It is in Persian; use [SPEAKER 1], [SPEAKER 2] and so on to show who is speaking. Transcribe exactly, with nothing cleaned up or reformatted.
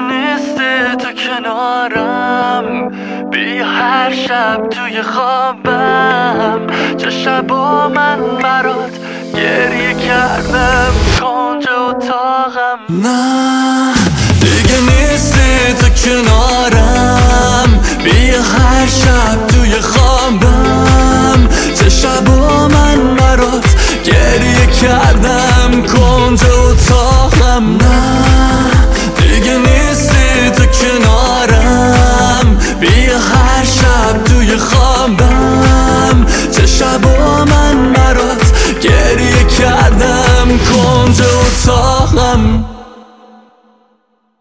[SPEAKER 1] نیستی تو کنارم، بیا هر شب توی خوابم. چه شبا من برات گریه کردم کنج اتاقم. نه دیگه نیستی تو کنارم، بیا هر شب توی خوابم. چه شبا من برات گریه کردم کنج اتاقم. نه دیگه نیستی تو کنارم، بیا هر شب توی خوابم. چه شبا من برات گریه کردم کنج اتاقم.